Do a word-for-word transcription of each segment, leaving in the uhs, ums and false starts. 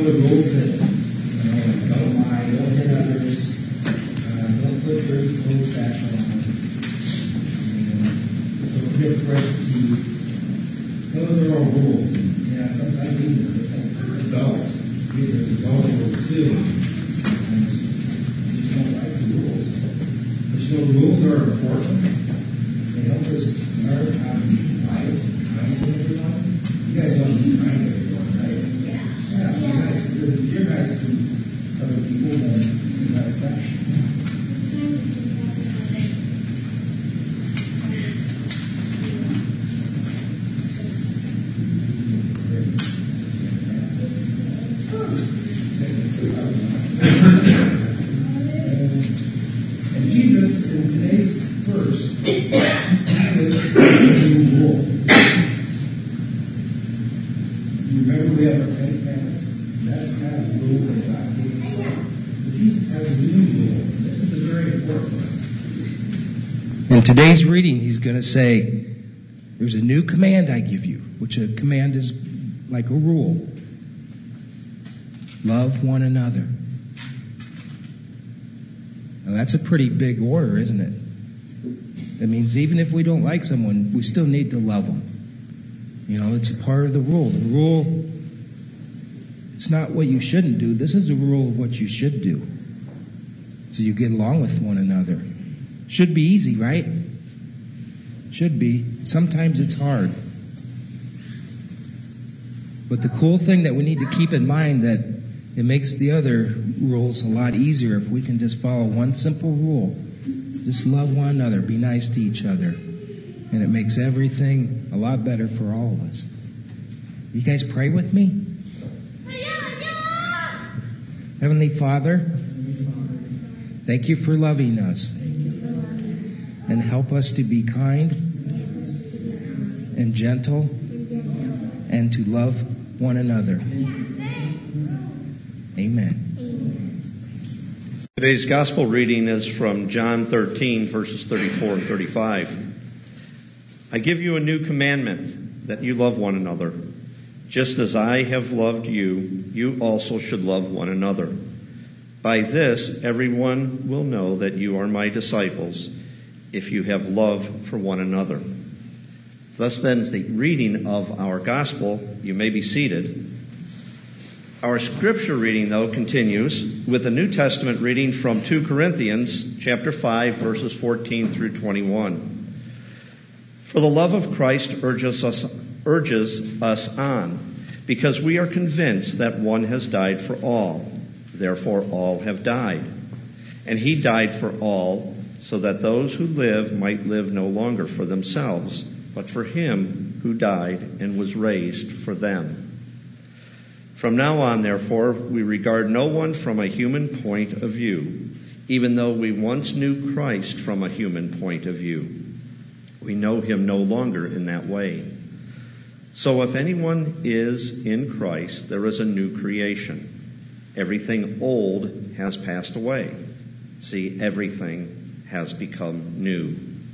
the rules that, you know, don't lie, don't hit others, uh, don't put dirty clothes back on, you know, don't get fresh teeth. Those are all rules. And, yeah, sometimes even as adults, there's adult rules too. And just don't like the rules. But you know, rules are important. They help us learn how to be kind, kind to everyone. You guys want to be kind to everyone, right? Yeah. Yeah, you guys, you're nice to other people, then you're nice back. And Jesus, in today's verse, added a new rule. Remember, we have our Ten Commandments. That's kind of the rules that God gave us. So Jesus has a new rule. This is a very important one. In today's reading, he's going to say, there's a new command I give you, which a command is like a rule. Love one another. Now that's a pretty big order, isn't it? That means even if we don't like someone, we still need to love them. You know, it's a part of the rule. The rule, it's not what you shouldn't do. This is the rule of what you should do. So you get along with one another. Should be easy, right? Should be. Sometimes it's hard. But the cool thing that we need to keep in mind that it makes the other rules a lot easier if we can just follow one simple rule. Just love one another. Be nice to each other. And it makes everything a lot better for all of us. You guys pray with me? Heavenly Father, thank you for loving us. And help us to be kind and gentle and to love one another. Amen. Today's gospel reading is from John thirteen, verses thirty-four and thirty-five. I give you a new commandment, that you love one another. Just as I have loved you, you also should love one another. By this, everyone will know that you are my disciples, if you have love for one another. Thus then is the reading of our gospel. You may be seated. Our scripture reading, though, continues with a New Testament reading from Second Corinthians chapter five, verses fourteen through twenty-one. For the love of Christ urges us, urges us on, because we are convinced that one has died for all. Therefore all have died. And he died for all, so that those who live might live no longer for themselves, but for him who died and was raised for them. From now on, therefore, we regard no one from a human point of view, even though we once knew Christ from a human point of view. We know him no longer in that way. So if anyone is in Christ, there is a new creation. Everything old has passed away. See, everything has become new.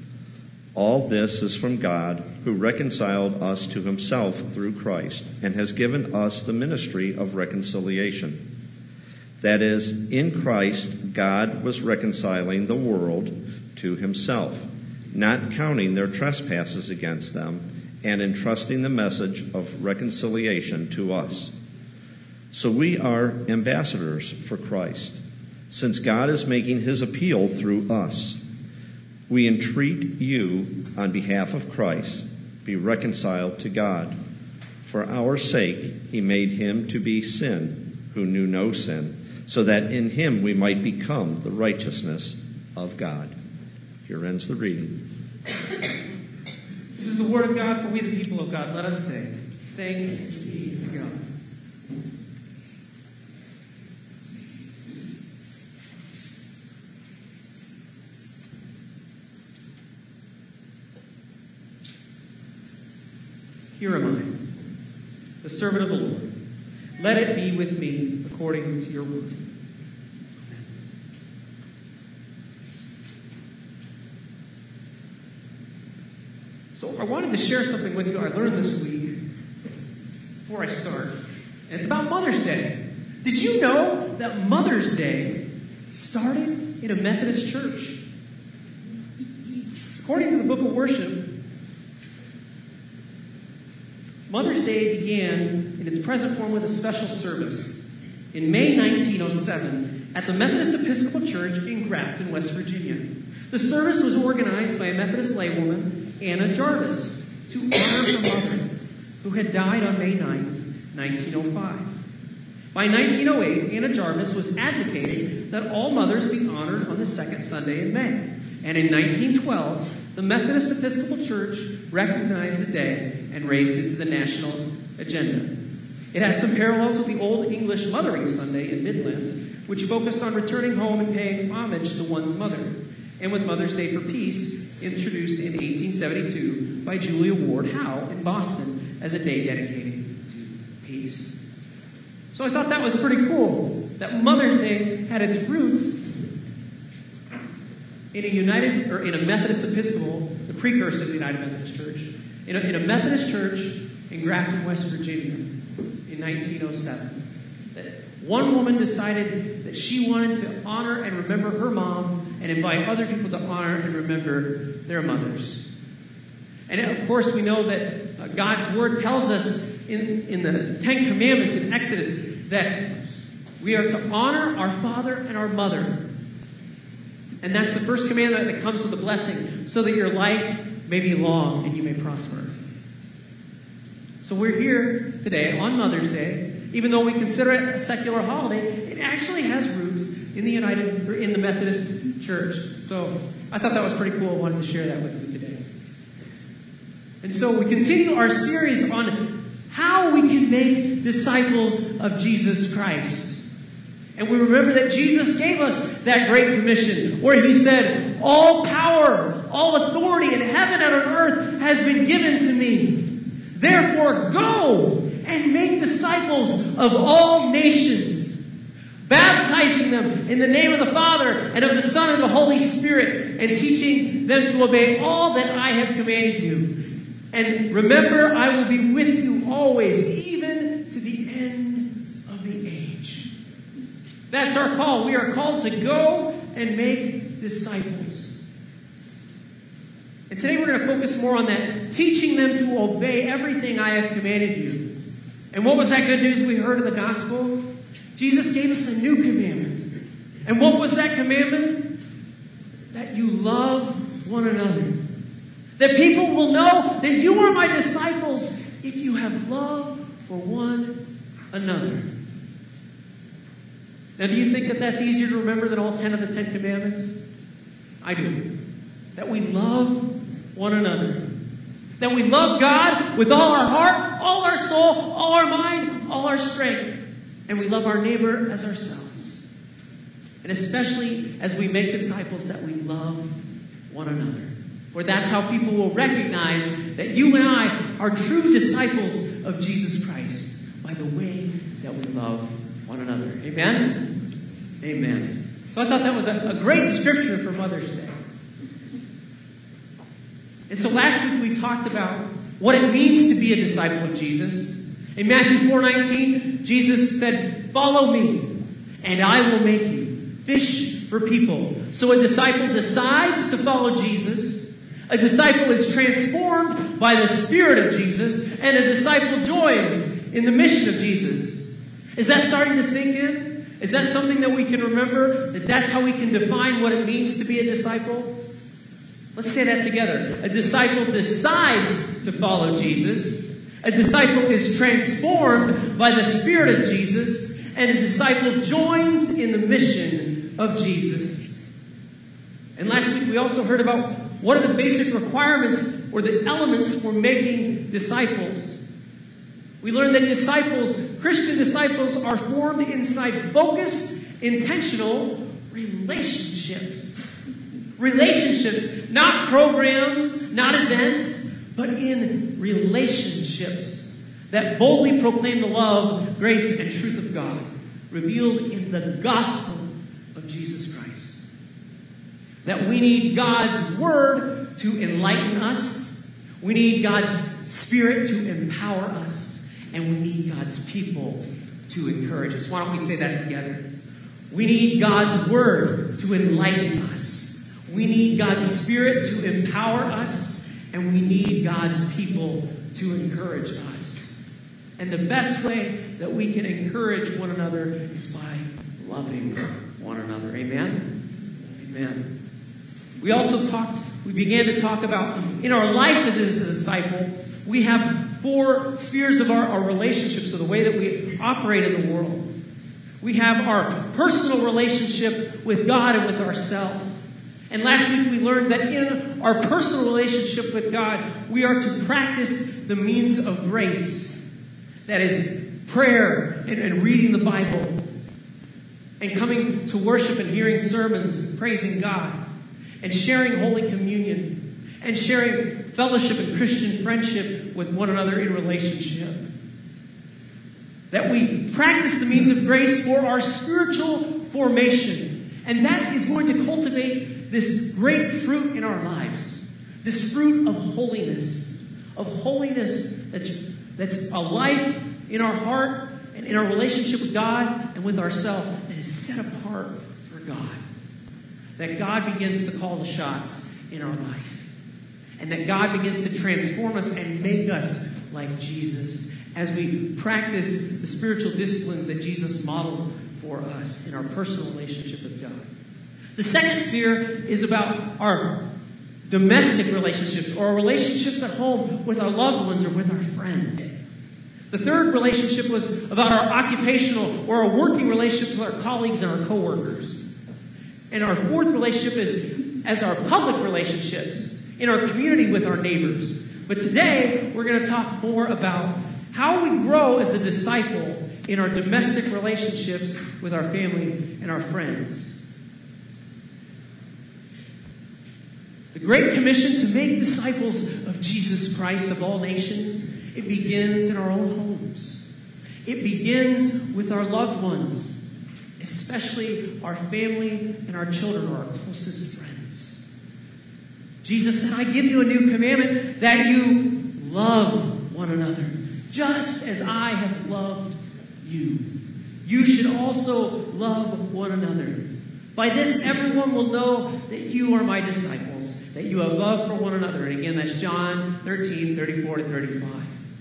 All this is from God, who reconciled us to himself through Christ and has given us the ministry of reconciliation. That is, in Christ, God was reconciling the world to himself, not counting their trespasses against them, and entrusting the message of reconciliation to us. So we are ambassadors for Christ, since God is making his appeal through us. We entreat you on behalf of Christ, be reconciled to God. For our sake he made him to be sin who knew no sin, so that in him we might become the righteousness of God. Here ends the reading. This is the word of God for we the people of God. Let us say, thanks be to God. Here am I, the servant of the Lord. Let it be with me according to your word. So I wanted to share something with you I learned this week before I start. And it's about Mother's Day. Did you know that Mother's Day started in a Methodist church? According to the Book of Worship, Mother's Day began in its present form with a special service in May nineteen oh seven at the Methodist Episcopal Church in Grafton, West Virginia. The service was organized by a Methodist laywoman, Anna Jarvis, to honor her mother, who had died on May ninth, nineteen oh five. By nineteen oh eight, Anna Jarvis was advocating that all mothers be honored on the second Sunday in May. And in nineteen twelve, the Methodist Episcopal Church recognized the day and raised it to the national agenda. It has some parallels with the Old English Mothering Sunday in Midland, which focused on returning home and paying homage to one's mother, and with Mother's Day for Peace, introduced in eighteen seventy-two by Julia Ward Howe in Boston as a day dedicated to peace. So I thought that was pretty cool, that Mother's Day had its roots in a United, or in a Methodist Episcopal, the precursor to the United Methodist Church, in a, in a Methodist church in Grafton, West Virginia, in nineteen oh seven. That one woman decided that she wanted to honor and remember her mom and invite other people to honor and remember their mothers. And of course, we know that uh, God's Word tells us in, in the Ten Commandments in Exodus that we are to honor our father and our mother. And that's the first commandment that comes with a blessing, so that your life may be long and you may prosper. So we're here today on Mother's Day. Even though we consider it a secular holiday, it actually has roots in the United, or in the Methodist Church. So I thought that was pretty cool. I wanted to share that with you today. And so we continue our series on how we can make disciples of Jesus Christ. And we remember that Jesus gave us that great commission where he said, all power, all authority in heaven and on earth has been given to me. Therefore, go and make disciples of all nations, baptizing them in the name of the Father and of the Son and the Holy Spirit, and teaching them to obey all that I have commanded you. And remember, I will be with you always, even to the end of the age. That's our call. We are called to go and make disciples. And today we're going to focus more on that, teaching them to obey everything I have commanded you. And what was that good news we heard in the gospel? Jesus gave us a new commandment. And what was that commandment? That you love one another. That people will know that you are my disciples if you have love for one another. Now, do you think that that's easier to remember than all ten of the Ten Commandments? I do. That we love one another. That we love God with all our heart, all our soul, all our mind, all our strength. And we love our neighbor as ourselves. And especially as we make disciples, that we love one another. For that's how people will recognize that you and I are true disciples of Jesus Christ, by the way that we love one another. Amen? Amen. So I thought that was a, a great scripture for Mother's Day. And so last week we talked about what it means to be a disciple of Jesus. In Matthew four nineteen, Jesus said, follow me, and I will make you fish for people. So a disciple decides to follow Jesus. A disciple is transformed by the Spirit of Jesus, and a disciple joins in the mission of Jesus. Is that starting to sink in? Is that something that we can remember? That that's how we can define what it means to be a disciple? Let's say that together. A disciple decides to follow Jesus. A disciple is transformed by the Spirit of Jesus. And a disciple joins in the mission of Jesus. And last week we also heard about what are the basic requirements or the elements for making disciples. We learned that disciples, Christian disciples, are formed inside focused, intentional relationships. Relationships, not programs, not events, but in relationships that boldly proclaim the love, grace, and truth of God, revealed in the gospel of Jesus Christ. That we need God's word to enlighten us. We need God's Spirit to empower us. And we need God's people to encourage us. Why don't we say that together? We need God's Word to enlighten us. We need God's Spirit to empower us. And we need God's people to encourage us. And the best way that we can encourage one another is by loving one another. Amen? Amen. We also talked, we began to talk about, in our life as a disciple, we have four spheres of our, our relationships, or the way that we operate in the world. We have our personal relationship with God and with ourselves. And last week we learned that in our personal relationship with God, we are to practice the means of grace. That is prayer and, and reading the Bible and coming to worship and hearing sermons, praising God, and sharing Holy Communion, and sharing fellowship and Christian friendship with one another in relationship. That we practice the means of grace for our spiritual formation. And that is going to cultivate this great fruit in our lives. This fruit of holiness. Of holiness that's, that's a life in our heart and in our relationship with God and with ourselves that is set apart for God. That God begins to call the shots in our life. And that God begins to transform us and make us like Jesus as we practice the spiritual disciplines that Jesus modeled for us in our personal relationship with God. The second sphere is about our domestic relationships, or our relationships at home with our loved ones or with our friends. The third relationship was about our occupational or our working relationships with our colleagues and our coworkers. And our fourth relationship is as our public relationships in our community with our neighbors. But today, we're going to talk more about how we grow as a disciple in our domestic relationships with our family and our friends. The Great Commission to make disciples of Jesus Christ of all nations, it begins in our own homes. It begins with our loved ones, especially our family and our children, or our closest friends. Jesus said, I give you a new commandment, that you love one another, just as I have loved you. You should also love one another. By this, everyone will know that you are my disciples, that you have love for one another. And again, that's John thirteen, thirty-four to thirty-five.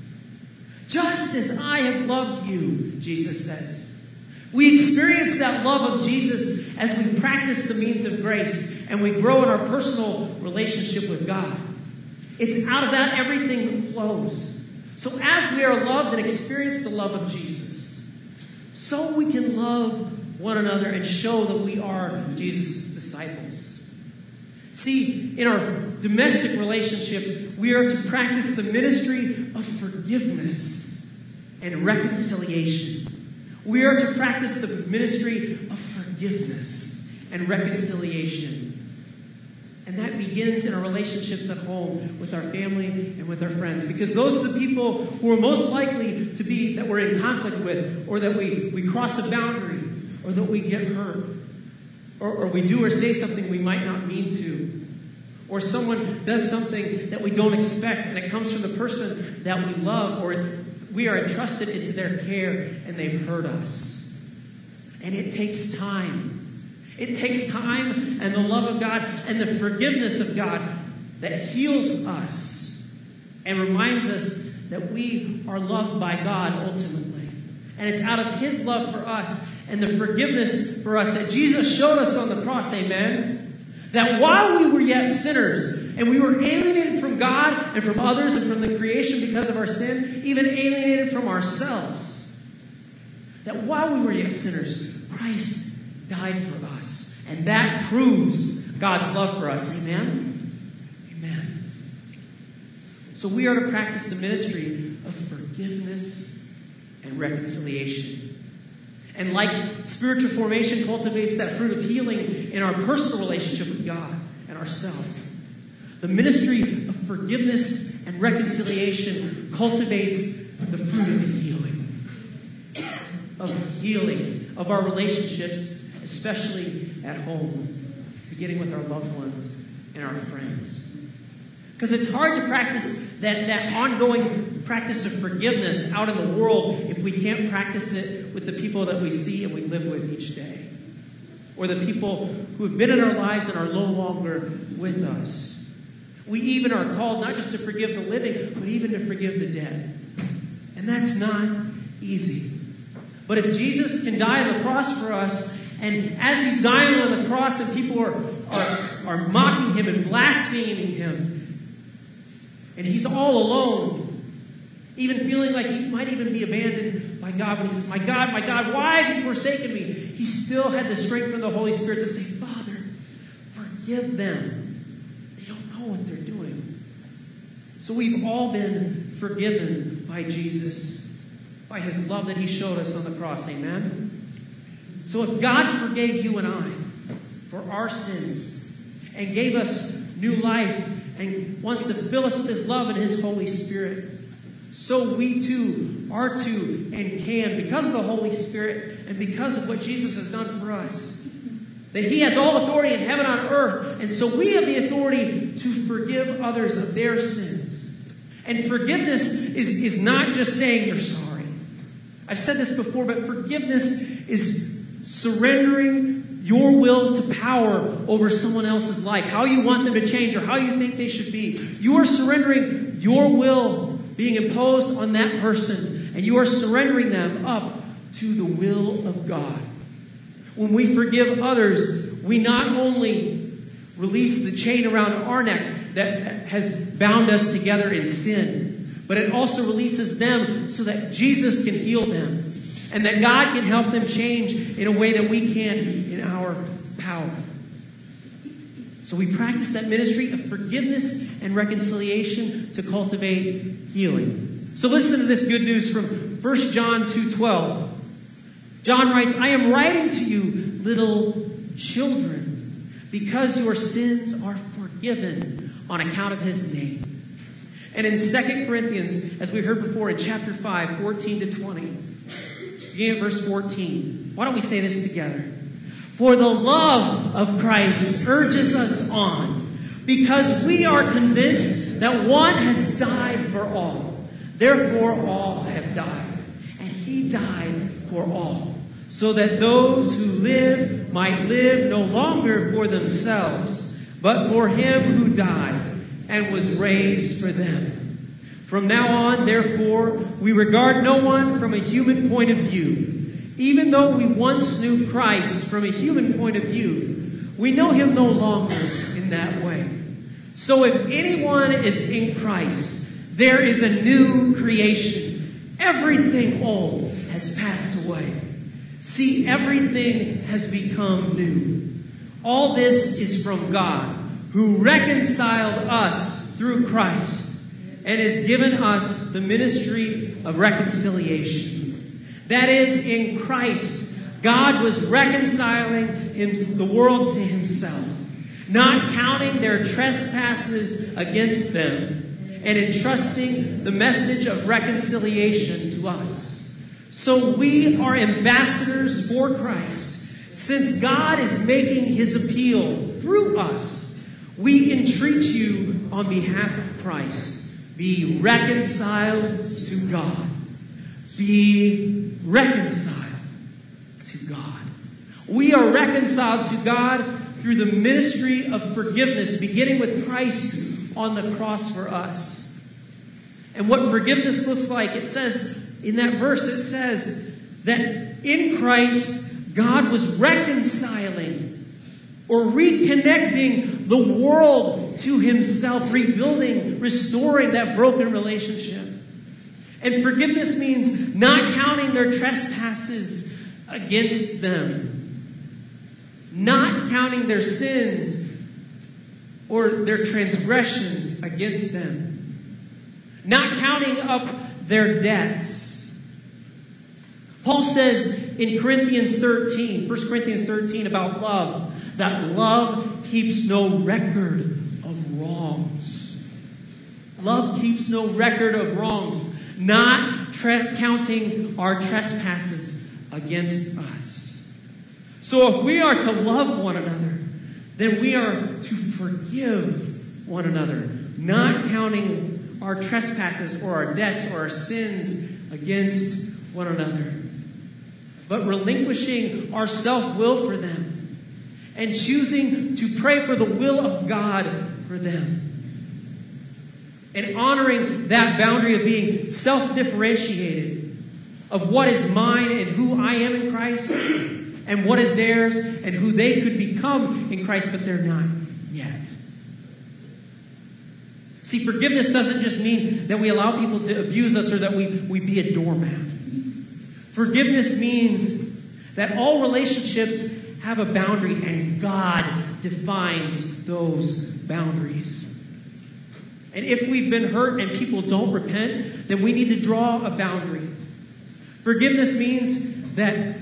Just as I have loved you, Jesus says. We experience that love of Jesus as we practice the means of grace and we grow in our personal relationship with God. It's out of that everything flows. So as we are loved and experience the love of Jesus, so we can love one another and show that we are Jesus' disciples. See, in our domestic relationships, we are to practice the ministry of forgiveness and reconciliation. We are to practice the ministry of forgiveness and reconciliation. And that begins in our relationships at home with our family and with our friends. Because those are the people who are most likely to be that we're in conflict with, or that we, we cross a boundary, or that we get hurt, or, or we do or say something we might not mean to, or someone does something that we don't expect and it comes from the person that we love, or we are entrusted into their care and they've hurt us. And it takes time. It takes time and the love of God and the forgiveness of God that heals us and reminds us that we are loved by God ultimately. And it's out of His love for us and the forgiveness for us that Jesus showed us on the cross, amen? That while we were yet sinners and we were alienated from God and from others and from the creation because of our sin, even alienated from ourselves, that while we were yet sinners, Christ died for us. And that proves God's love for us. Amen? Amen. So we are to practice the ministry of forgiveness and reconciliation. And like spiritual formation cultivates that fruit of healing in our personal relationship with God and ourselves, the ministry of forgiveness and reconciliation cultivates the fruit of healing. Of healing of our relationships, especially at home, beginning with our loved ones and our friends. Because it's hard to practice that, that ongoing practice of forgiveness out in the world if we can't practice it with the people that we see and we live with each day? Or the people who have been in our lives and are no longer with us. We even are called not just to forgive the living, but even to forgive the dead. And that's not easy. But if Jesus can die on the cross for us, and as he's dying on the cross and people are, are, are mocking him and blaspheming him, and he's all alone, even feeling like he might even be abandoned by God, when he says, my God, my God, why have you forsaken me? He still had the strength from the Holy Spirit to say, Father, forgive them. They don't know what they're doing. So we've all been forgiven by Jesus, by his love that he showed us on the cross. Amen? So if God forgave you and I for our sins and gave us new life and wants to fill us with his love and his Holy Spirit, so we too are to and can, because of the Holy Spirit and because of what Jesus has done for us, that he has all authority in heaven and on earth, and so we have the authority to forgive others of their sins. And forgiveness is, is not just saying you're sorry. I've said this before, but forgiveness is surrendering your will to power over someone else's life, how you want them to change or how you think they should be. You are surrendering your will being imposed on that person, and you are surrendering them up to the will of God. When we forgive others, we not only release the chain around our neck that has bound us together in sin, but it also releases them so that Jesus can heal them and that God can help them change in a way that we can in our power. So we practice that ministry of forgiveness and reconciliation to cultivate healing. So listen to this good news from First John two twelve. John writes, I am writing to you, little children, because your sins are forgiven on account of his name. And in Second Corinthians, as we heard before in chapter five, fourteen to twenty, beginning at verse fourteen. Why don't we say this together? For the love of Christ urges us on, because we are convinced that one has died for all. Therefore all have died. And he died for all, so that those who live might live no longer for themselves, but for him who died and was raised for them. From now on, therefore, we regard no one from a human point of view. Even though we once knew Christ from a human point of view, we know him no longer in that way. So if anyone is in Christ, there is a new creation. Everything old has passed away. See, everything has become new. All this is from God, who reconciled us through Christ and has given us the ministry of reconciliation. That is, in Christ, God was reconciling the world to himself, not counting their trespasses against them, and entrusting the message of reconciliation to us. So we are ambassadors for Christ. Since God is making his appeal through us, we entreat you on behalf of Christ. Be reconciled to God. Be reconciled to God. We are reconciled to God through the ministry of forgiveness, beginning with Christ on the cross for us. And what forgiveness looks like, it says in that verse, it says that in Christ, God was reconciling or reconnecting the world to himself, rebuilding, restoring that broken relationship. And forgiveness means not counting their trespasses against them, not counting their sins or their transgressions against them, not counting up their debts. Paul says in Corinthians thirteen, First Corinthians thirteen about love, that love keeps no record of wrongs. Love keeps no record of wrongs. Not tre- counting our trespasses against us. So if we are to love one another, then we are to forgive one another, not counting our trespasses or our debts or our sins against one another, but relinquishing our self-will for them and choosing to pray for the will of God for them. And honoring that boundary of being self-differentiated of what is mine and who I am in Christ and what is theirs and who they could become in Christ, but they're not yet. See, forgiveness doesn't just mean that we allow people to abuse us or that we, we be a doormat. Forgiveness means that all relationships have a boundary and God defines those boundaries. And if we've been hurt and people don't repent, then we need to draw a boundary. Forgiveness means that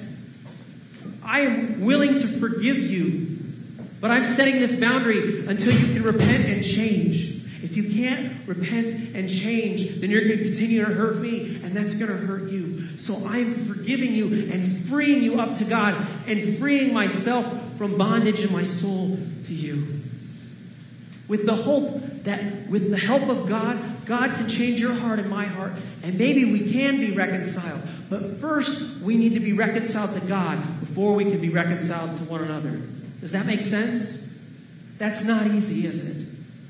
I am willing to forgive you, but I'm setting this boundary until you can repent and change. If you can't repent and change, then you're going to continue to hurt me, and that's going to hurt you. So I'm forgiving you and freeing you up to God and freeing myself from bondage in my soul to you. With the hope that with the help of God, God can change your heart and my heart, and maybe we can be reconciled. But first, we need to be reconciled to God before we can be reconciled to one another. Does that make sense? That's not easy, is it?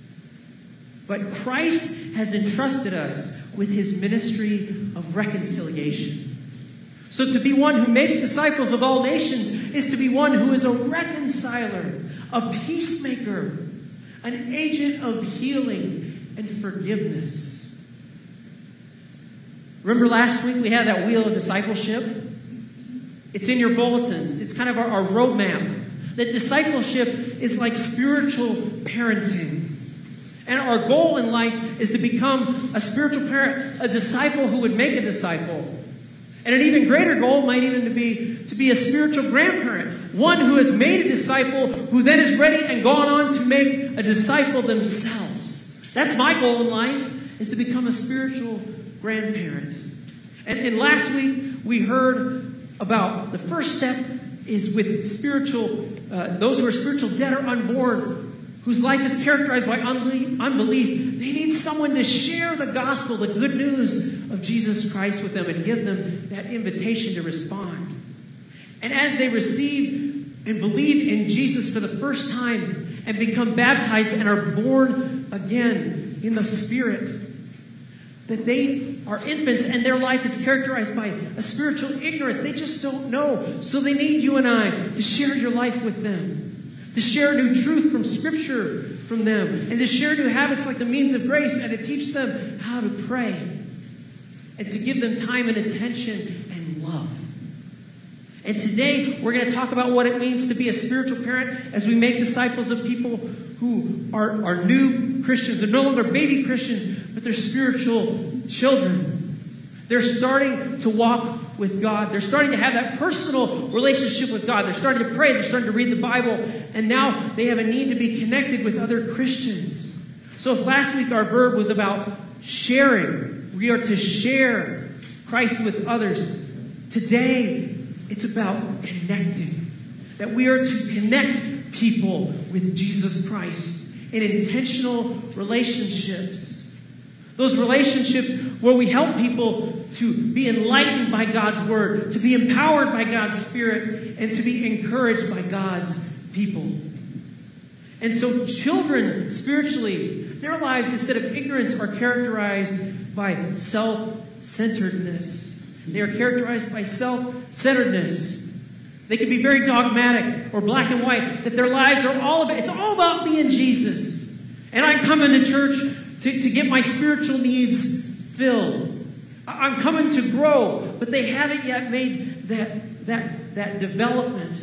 But Christ has entrusted us with his ministry of reconciliation. So to be one who makes disciples of all nations is to be one who is a reconciler, a peacemaker, an agent of healing and forgiveness. Remember last week we had that wheel of discipleship? It's in your bulletins. It's kind of our, our roadmap. That discipleship is like spiritual parenting. And our goal in life is to become a spiritual parent, a disciple who would make a disciple. And an even greater goal might even be to be a spiritual grandparent, one who has made a disciple, who then is ready and gone on to make a disciple themselves. That's my goal in life, is to become a spiritual grandparent. And, and last week we heard about the first step is with spiritual, uh, those who are spiritual dead or unborn, whose life is characterized by unbelief. They need someone to share the gospel, the good news of Jesus Christ with them and give them that invitation to respond. And as they receive and believe in Jesus for the first time and become baptized and are born again in the Spirit, that they are infants and their life is characterized by a spiritual ignorance. They just don't know. So they need you and I to share your life with them. To share new truth from Scripture from them. And to share new habits like the means of grace. And to teach them how to pray. And to give them time and attention and love. And today we're going to talk about what it means to be a spiritual parent as we make disciples of people who are, are new Christians. They're no longer baby Christians, but they're spiritual children. They're starting to walk with God. They're starting to have that personal relationship with God. They're starting to pray. They're starting to read the Bible. And now they have a need to be connected with other Christians. So if last week our verb was about sharing, we are to share Christ with others. Today, it's about connecting. That we are to connect people with Jesus Christ in intentional relationships. Those relationships where we help people to be enlightened by God's Word, to be empowered by God's Spirit, and to be encouraged by God's people. And so children, spiritually, their lives, instead of ignorance, are characterized by self-centeredness. They are characterized by self-centeredness. They can be very dogmatic or black and white, that their lives are all about, it's all about me and Jesus. And I'm coming to church to, to get my spiritual needs filled. I'm coming to grow, but they haven't yet made that, that, that development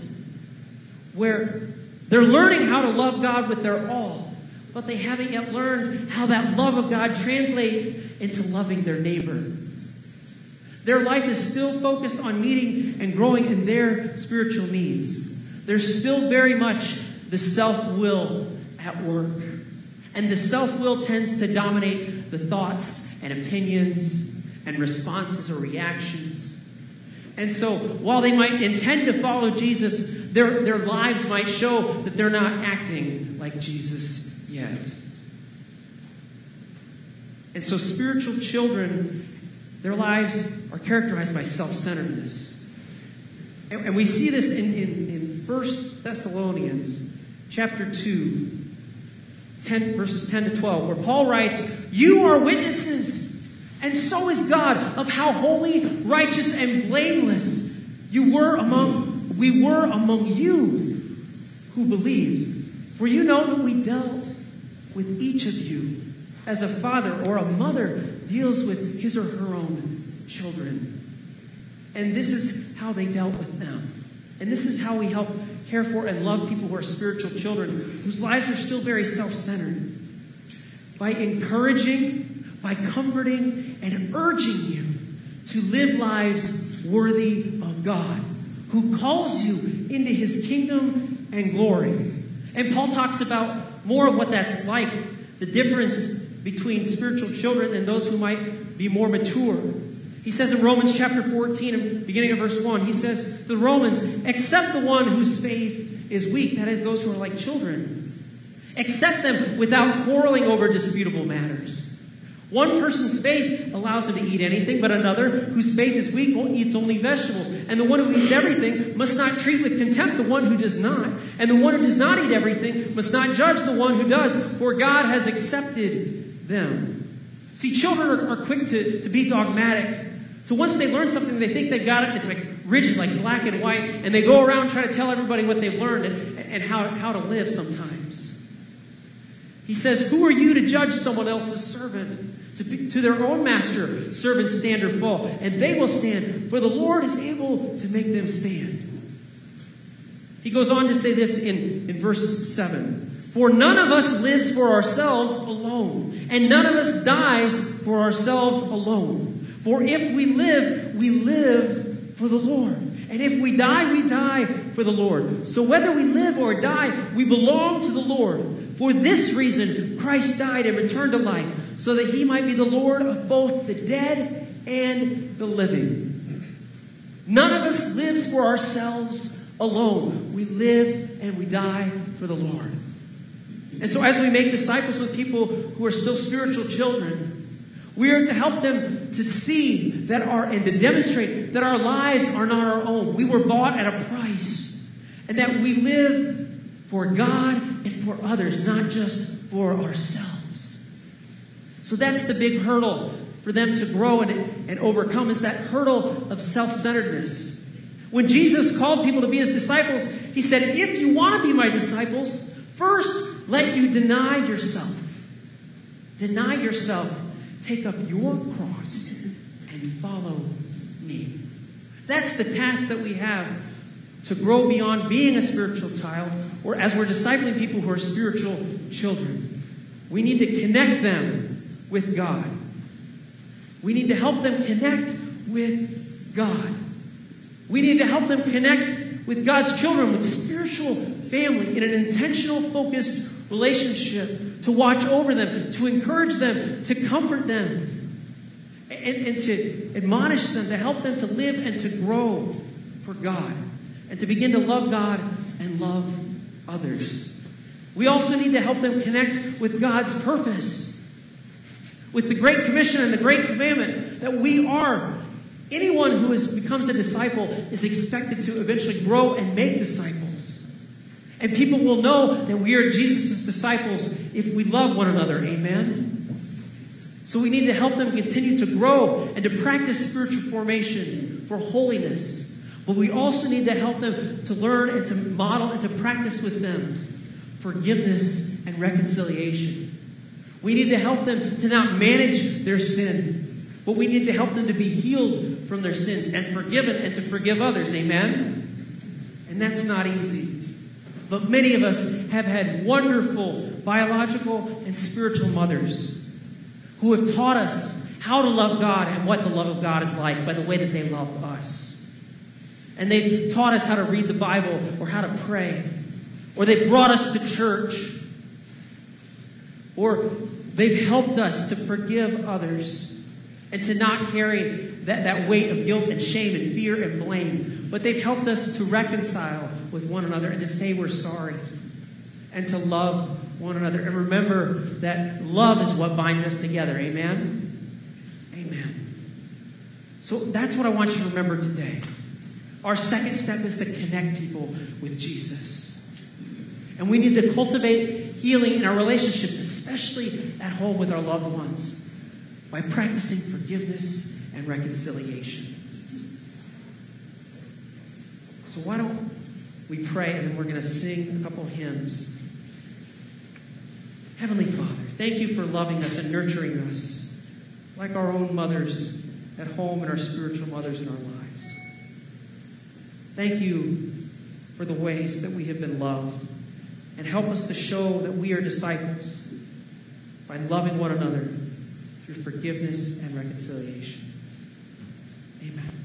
where they're learning how to love God with their all, but they haven't yet learned how that love of God translates into loving their neighbor. Their life is still focused on meeting and growing in their spiritual needs. There's still very much the self-will at work. And the self-will tends to dominate the thoughts and opinions and responses or reactions. And so, while they might intend to follow Jesus, their, their lives might show that they're not acting like Jesus yet. And so spiritual children, their lives are characterized by self-centeredness. And, and we see this in, in, in First Thessalonians chapter two, ten, verses ten to twelve, where Paul writes, "You are witnesses, and so is God, of how holy, righteous, and blameless you were among, we were among you who believed. For you know that we dealt with each of you as a father or a mother deals with his or her own children. And this is how they dealt with them. And this is how we help care for and love people who are spiritual children, whose lives are still very self-centered. By encouraging, by comforting, and urging you to live lives worthy of God, who calls you into his kingdom and glory." And Paul talks about more of what that's like, the difference between spiritual children and those who might be more mature. He says in Romans chapter fourteen, beginning of verse one, he says to the Romans, "Accept the one whose faith is weak," that is, those who are like children. "Accept them without quarreling over disputable matters. One person's faith allows him to eat anything, but another, whose faith is weak, eats only vegetables. And the one who eats everything must not treat with contempt the one who does not. And the one who does not eat everything must not judge the one who does, for God has accepted them." See, children are, are quick to, to be dogmatic. So once they learn something, they think they've got it. It's like rigid, like black and white. And they go around trying to tell everybody what they've learned and, and how, how to live sometimes. He says, "Who are you to judge someone else's servant? To, be, to their own master, servants stand or fall, and they will stand, for the Lord is able to make them stand." He goes on to say this in, in verse seven. "For none of us lives for ourselves alone, and none of us dies for ourselves alone. For if we live, we live for the Lord. And if we die, we die for the Lord. So whether we live or die, we belong to the Lord. For this reason, Christ died and returned to life, so that he might be the Lord of both the dead and the living. None of us lives for ourselves alone. We live and we die for the Lord." And so as we make disciples with people who are still spiritual children, we are to help them to see that our, and to demonstrate that our lives are not our own. We were bought at a price. And that we live for God and for others, not just for ourselves. So that's the big hurdle for them to grow and, and overcome, is that hurdle of self-centeredness. When Jesus called people to be his disciples, he said, "If you want to be my disciples, first let you deny yourself. Deny yourself. Take up your cross and follow me." That's the task that we have to grow beyond being a spiritual child, or as we're discipling people who are spiritual children. We need to connect them with God. We need to help them connect with God. We need to help them connect with God's children, with spiritual family, in an intentional, focused relationship, to watch over them, to encourage them, to comfort them, and, and to admonish them, to help them to live and to grow for God, and to begin to love God and love others. We also need to help them connect with God's purpose, with the Great Commission and the Great Commandment, that we are, anyone who is, becomes a disciple is expected to eventually grow and make disciples. And people will know that we are Jesus' disciples if we love one another. Amen? So we need to help them continue to grow and to practice spiritual formation for holiness. But we also need to help them to learn and to model and to practice with them forgiveness and reconciliation. We need to help them to not manage their sin, but we need to help them to be healed from their sins and forgiven and to forgive others. Amen? And that's not easy. But many of us have had wonderful biological and spiritual mothers who have taught us how to love God and what the love of God is like by the way that they loved us. And they've taught us how to read the Bible or how to pray. Or they've brought us to church. Or they've helped us to forgive others and to not carry that, that weight of guilt and shame and fear and blame. But they've helped us to reconcile with one another and to say we're sorry. and to love one another. And remember that love is what binds us together. Amen? Amen. So that's what I want you to remember today. Our second step is to connect people with Jesus. And we need to cultivate healing in our relationships, especially at home with our loved ones, by practicing forgiveness and reconciliation. So why don't we pray, and then we're going to sing a couple hymns. Heavenly Father, thank you for loving us and nurturing us like our own mothers at home and our spiritual mothers in our lives. Thank you for the ways that we have been loved, and help us to show that we are disciples by loving one another through forgiveness and reconciliation. Amen.